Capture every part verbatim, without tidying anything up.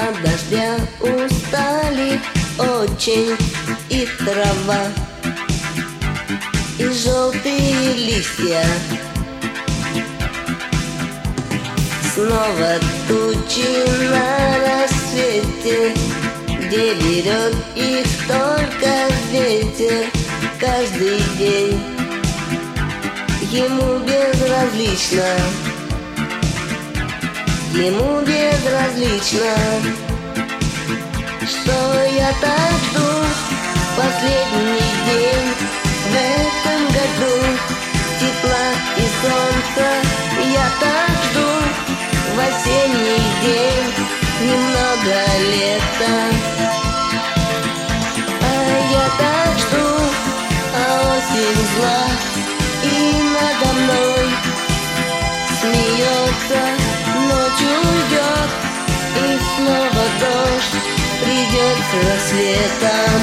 от дождя устали очень и трава, и желтые листья. Снова тучи на рассвете, где берет их только ветер. Каждый день ему безразлично, ему безразлично, что я так жду последний день в этом году. Тепла и солнца я так жду в осенний день, немного лета. А я так жду, а осень зла и надо мной смеется. Ночь уйдет, и снова дождь придет с рассветом.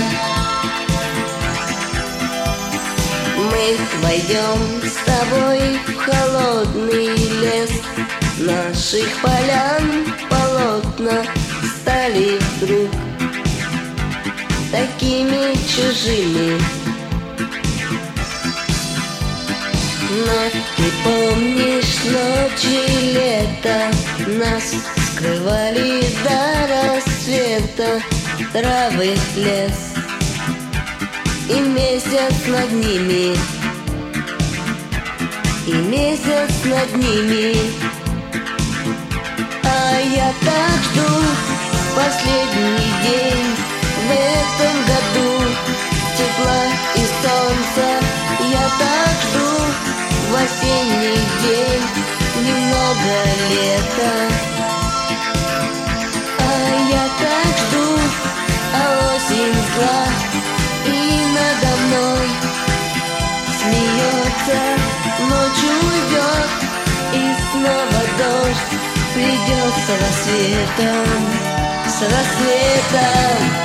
Мы войдем с тобой в холодный лес. Наших полян полотна стали вдруг такими чужими. Но ты помнишь ночи лета, нас скрывали до рассвета травы, лес и месяц над ними, и месяц над ними. А я так жду последний день в этом году, тепла и солнца. Я так жду в осенний день немного лета. А я так жду, а осень зла и надо мной смеется. Ночь уйдет, и снова дождь придет с рассветом, с рассветом.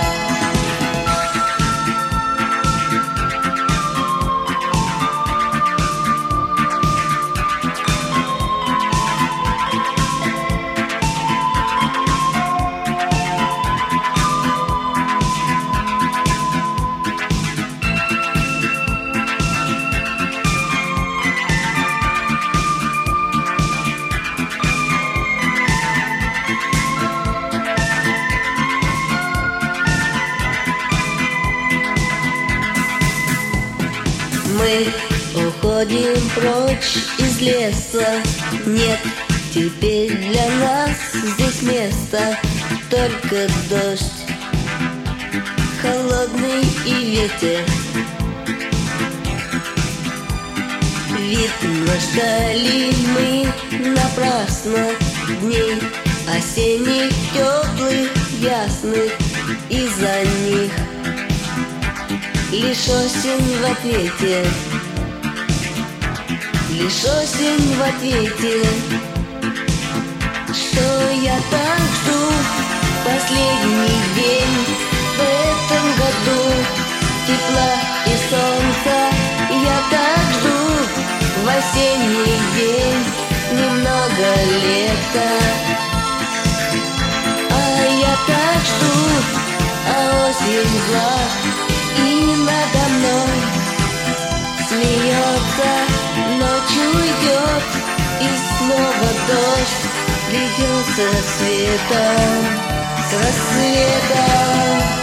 Мы уходим прочь из леса, нет теперь для нас здесь места. Только дождь холодный и ветер. Видно, ждали мы напрасно дней осенних, теплых, ясных, из-за них лишь осень в ответе, лишь осень в ответе. Что я так жду последний день в этом году, тепла и солнца. Я так жду в осенний день немного лета. А я так жду, а осень зла и надо мной смеется. Ночь уйдет, и снова дождь придет с рассветом, с рассветом.